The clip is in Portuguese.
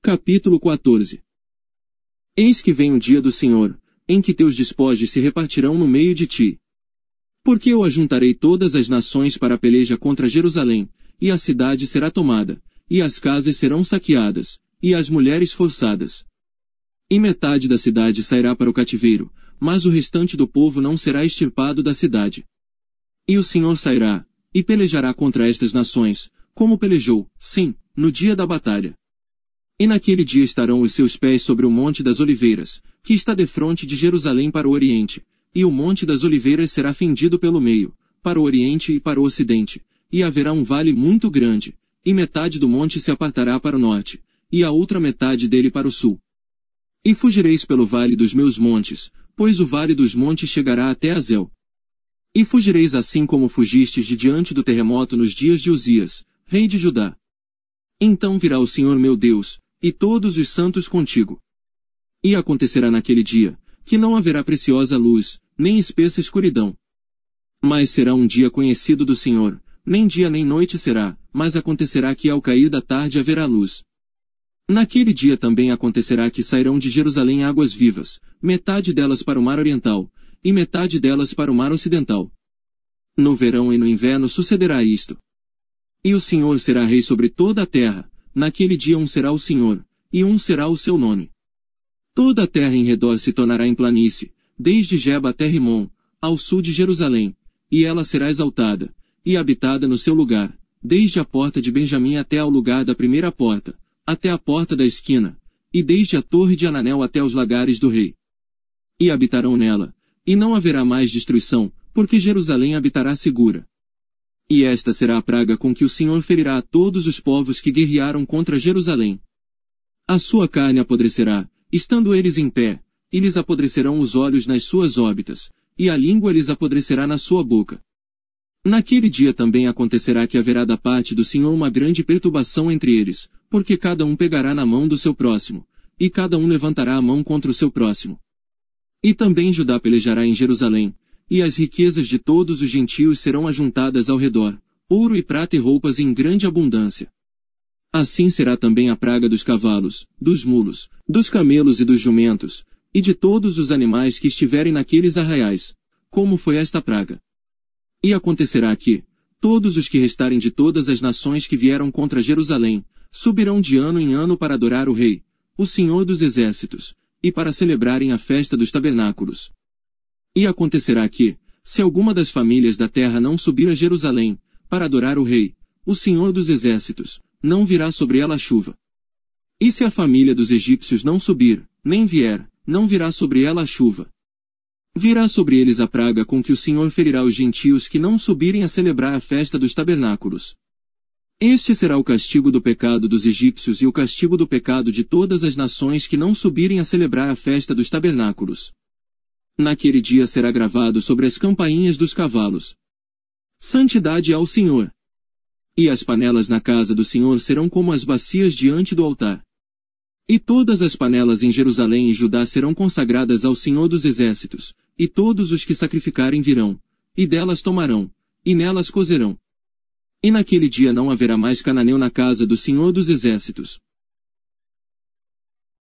Capítulo 14. Eis que vem o dia do Senhor, em que teus despojos se repartirão no meio de ti. Porque eu ajuntarei todas as nações para a peleja contra Jerusalém, e a cidade será tomada, e as casas serão saqueadas, e as mulheres forçadas. E metade da cidade sairá para o cativeiro, mas o restante do povo não será extirpado da cidade. E o Senhor sairá, e pelejará contra estas nações, como pelejou, sim, no dia da batalha. E naquele dia estarão os seus pés sobre o Monte das Oliveiras, que está defronte de Jerusalém para o Oriente, e o Monte das Oliveiras será fendido pelo meio, para o Oriente e para o Ocidente, e haverá um vale muito grande, e metade do monte se apartará para o norte, e a outra metade dele para o sul. E fugireis pelo vale dos meus montes, pois o vale dos montes chegará até Azel. E fugireis assim como fugistes de diante do terremoto nos dias de Uzias, rei de Judá. Então virá o Senhor meu Deus, e todos os santos contigo. E acontecerá naquele dia, que não haverá preciosa luz, nem espessa escuridão. Mas será um dia conhecido do Senhor, nem dia nem noite será, mas acontecerá que ao cair da tarde haverá luz. Naquele dia também acontecerá que sairão de Jerusalém águas vivas, metade delas para o mar oriental, e metade delas para o mar ocidental. No verão e no inverno sucederá isto. E o Senhor será rei sobre toda a terra, naquele dia um será o Senhor, e um será o seu nome. Toda a terra em redor se tornará em planície, desde Geba até Rimon, ao sul de Jerusalém, e ela será exaltada, e habitada no seu lugar, desde a porta de Benjamim até ao lugar da primeira porta, até a porta da esquina, e desde a torre de Ananel até os lagares do rei. E habitarão nela, e não haverá mais destruição, porque Jerusalém habitará segura. E esta será a praga com que o Senhor ferirá a todos os povos que guerrearam contra Jerusalém. A sua carne apodrecerá, estando eles em pé, e lhes apodrecerão os olhos nas suas órbitas, e a língua lhes apodrecerá na sua boca. Naquele dia também acontecerá que haverá da parte do Senhor uma grande perturbação entre eles, porque cada um pegará na mão do seu próximo, e cada um levantará a mão contra o seu próximo. E também Judá pelejará em Jerusalém, e as riquezas de todos os gentios serão ajuntadas ao redor, ouro e prata e roupas em grande abundância. Assim será também a praga dos cavalos, dos mulos, dos camelos e dos jumentos, e de todos os animais que estiverem naqueles arraiais, como foi esta praga. E acontecerá que, todos os que restarem de todas as nações que vieram contra Jerusalém, subirão de ano em ano para adorar o Rei, o Senhor dos Exércitos, e para celebrarem a festa dos tabernáculos. E acontecerá que, se alguma das famílias da terra não subir a Jerusalém, para adorar o Rei, o Senhor dos Exércitos, não virá sobre ela a chuva. E se a família dos egípcios não subir, nem vier, não virá sobre ela a chuva. Virá sobre eles a praga com que o Senhor ferirá os gentios que não subirem a celebrar a festa dos tabernáculos. Este será o castigo do pecado dos egípcios e o castigo do pecado de todas as nações que não subirem a celebrar a festa dos tabernáculos. Naquele dia será gravado sobre as campainhas dos cavalos: Santidade ao Senhor. E as panelas na casa do Senhor serão como as bacias diante do altar. E todas as panelas em Jerusalém e Judá serão consagradas ao Senhor dos Exércitos, e todos os que sacrificarem virão, e delas tomarão, e nelas cozerão. E naquele dia não haverá mais cananeu na casa do Senhor dos Exércitos.